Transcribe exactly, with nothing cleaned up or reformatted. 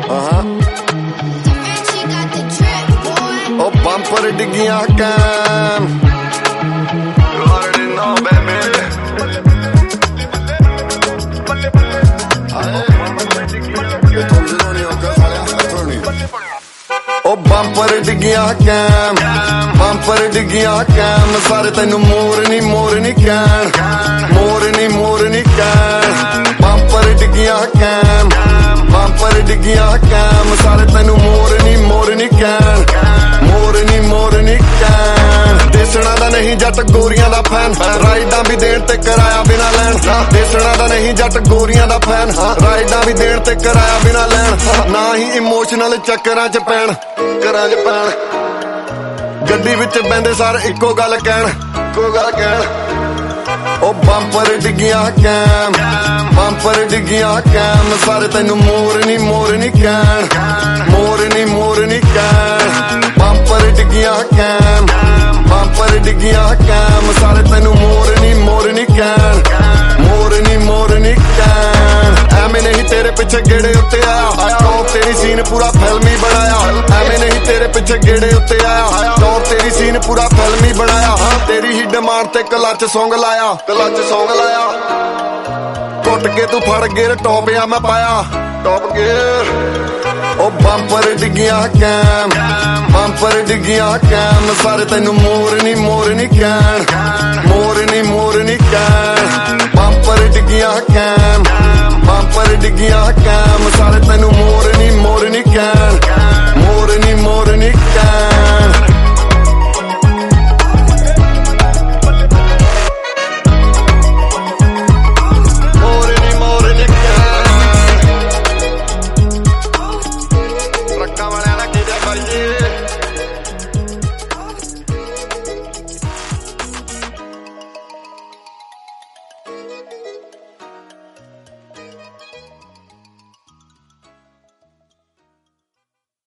ਉਹ ਬੰਪਰ ਡਿੱਗੀਆਂ ਕੈਮ ਉਹ ਬੰਪਰ ਡਿੱਗੀਆਂ ਕੈਮ ਬੰਪਰ ਡਿੱਗੀਆਂ ਕੈਮ ਸਾਰੇ ਤੈਨੂੰ ਮੋਰ ਨੀ ਮੋਰ ਨੀ ਕਹਿਣ ਮੋਰ ਨੀ ਮੋਰ ਨੀ ਕਹਿਣ ਬੰਪਰ ਡਿੱਗੀਆਂ ਕੈਮ ਬੰਪਰ ਡਿੱਗੀਆਂ ਕੈਮ ਸਾਰੇ ਤੈਨੂੰ ਮੋਰ ਨੀ ਮੋਰ ਨੀ ਕਹਿਣ ਮੋਰ ਨੀ ਮੋਰ ਨੀ ਕਹਿਣ ਦੇਸਣਾ ਦਾ ਨਹੀਂ ਜੱਟ ਗੋਰੀਆਂ ਦਾ ਫੈਨ ਰਾਈਡਾਂ ਵੀ ਦੇਣ ਤੇ ਕਿਰਾਇਆ ਬਿਨਾ ਲੈਣ ਦੇਸਣਾ ਦਾ ਨਹੀਂ ਜੱਟ ਗੋਰੀਆਂ ਦਾ ਫੈਨ ਰਾਈਡਾਂ ਵੀ ਦੇਣ ਤੇ ਕਿਰਾਇਆ ਬਿਨਾ ਲੈਣ ਨਾ ਹੀ ਇਮੋਸ਼ਨਲ ਚੱਕਰਾਂ ਚ ਪੈਣ ਘਰਾਂ ਚ ਪੈਣ ਗੱਡੀ ਵਿੱਚ ਬਹਿੰਦੇ ਸਾਰ ਇੱਕੋ ਗੱਲ ਕਹਿਣ ਇੱਕੋ ਗੱਲ ਕਹਿਣ ਉਹ ਬੰਪਰ ਡਿੱਗੀਆਂ ਕੈਮ ਬੰਪਰ ਡਿੱਗੀਆਂ ਕੈਮ ਸਾਰੇ ਤੈਨੂੰ ਮੋਰ ਨੀ ਮੋਰ ਨੀ ਕਹਿਣ ਮੋਰ ਨੀ ਮੋਰ ਨੀ ਕਹਿਣ ਬੰਪਰ ਡਿੱਗੀਆਂ ਕੈਮ ਬੰਪਰ ਡਿੱਗੀਆਂ ਕੈਮ ਸਾਰੇ ਤੈਨੂੰ ਮੋਰ ਨੀ ਮੋਰ ਨੀ ਕਹਿਣ ਮੋਰ ਨੀ ਮੋਰ ਨੀ ਕਹਿਣ ਐਵੇਂ ਨਹੀਂ ਤੇਰੇ ਪਿੱਛੇ ਗੇੜੇ ਉੱਤੇ ਆਇਆ ਟੌਪ ਤੇਰੀ ਸੀਨ ਪੂਰਾ ਫਿਲਮੀ ਬਣਾਇਆ ਐਵੇਂ ਨਹੀਂ ਤੇਰੇ ਪਿੱਛੇ ਗੇੜੇ ਉੱਤੇ ਆਇਆ ਟੌਪ ਤੇਰੀ ਸੀਨ ਪੂਰਾ ਫਿਲਮੀ ਬਣਾਇਆ ਤੇਰੀ ਹੀ ਡਿਮਾਂਡ ਤੇ ਕਲੱਚ ਸੌਂਗ ਲਾਇਆ ਕਲੱਚ ਸੌਂਗ ਲਾਇਆ ਟੁੱਟ ਕੇ ਤੂੰ ਫੜ ਗੇਰ ਟੌਪ ਆ ਮੈਂ ਪਾਇਆ ਟੌਪ ਗੇਰ ਉਹ ਬੰਪਰ ਡਿੱਗੀਆਂ ਕੈਮ ਬੰਪਰ ਡਿੱਗੀਆਂ ਕੈਮ ਸਾਰੇ ਤੈਨੂੰ ਮੋਰ ਨੀ ਮੋਰ ਨੀ ਕਹਿਣ ਮੋਰ ਨੀ ਮੋਰ ਨੀ ਕਹਿਣ ਬੰਪਰ ਡਿੱਗੀਆਂ ਕੈਮ ਬੰਪਰ ਡਿੱਗੀਆਂ ਕੈਮ